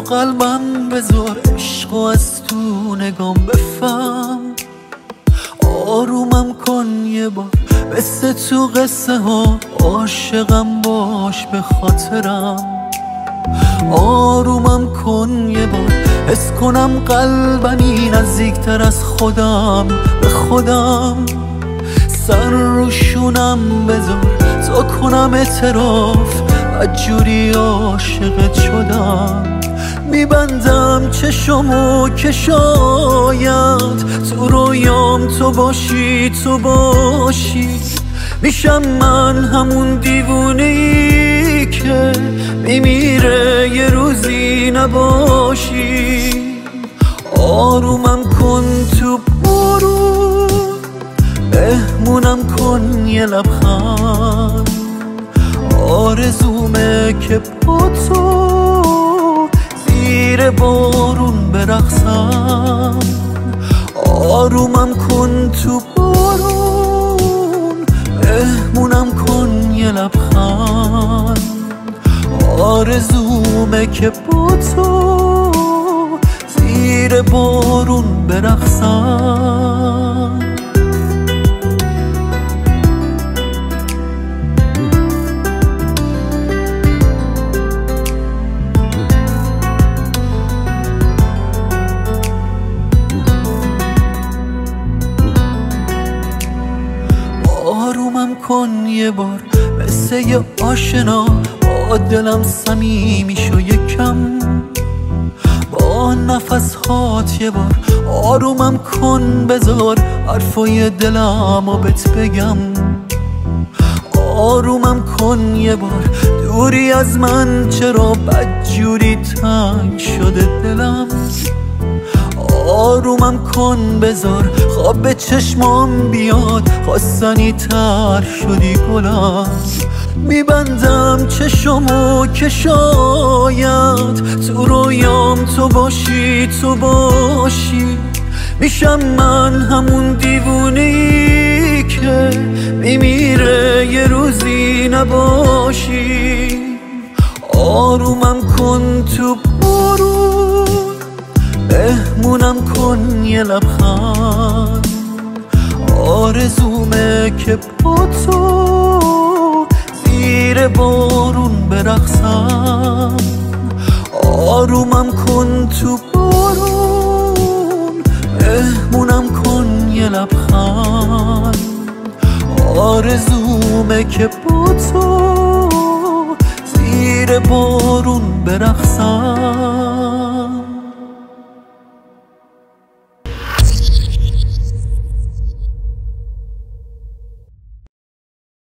قلبم بذار، عشق و از تو نگام بفهم. آرومم کن یه بار، مثل تو قصه ها عاشقم باش به خاطرم. آرومم کن یه بار، حس کنم قلبمی نزدیکتر از خودم به خودم. سر روشونم بذار تا کنم اعتراف، بدجوری عاشقت شدم. میبندم چشمو که شاید تو رویام تو باشی تو باشی. میشم من همون دیوونه‌ای که میمیره یه روزی نباشی. آرومم کن تو بارون، مهمونم کن یه لبخند. آرزومه که با تو زیر بارون برقصم. آرومم کن تو بارون، مهمونم کن یه لبخند. آرزومه که با تو زیر بارون برقصم. آرومم کن یه بار، مثل یه آشنا با دلم صمیمی شو یکم. با نفس هات یه بار آرومم کن، بذار حرفای دلمو بهت بگم. آرومم کن یه بار، دوری از من چرا بدجوری تنگ شده دلم. آرومم کن بذار خواب به چشمام بیاد، خواستنی تر شدی گلم. میبندم چشمو که شاید تو رویام تو باشی تو باشی. میشم من همون دیوونه‌ای که میمیره یه روزی نباشی. آرومم کن تو بارون، مهمونم کن یه لبخند. آرزومه که با تو زیر بارون برقصم. آرومم کن تو بارون، مهمونم کن یه لبخند. آرزومه که با تو زیر بارون برقصم.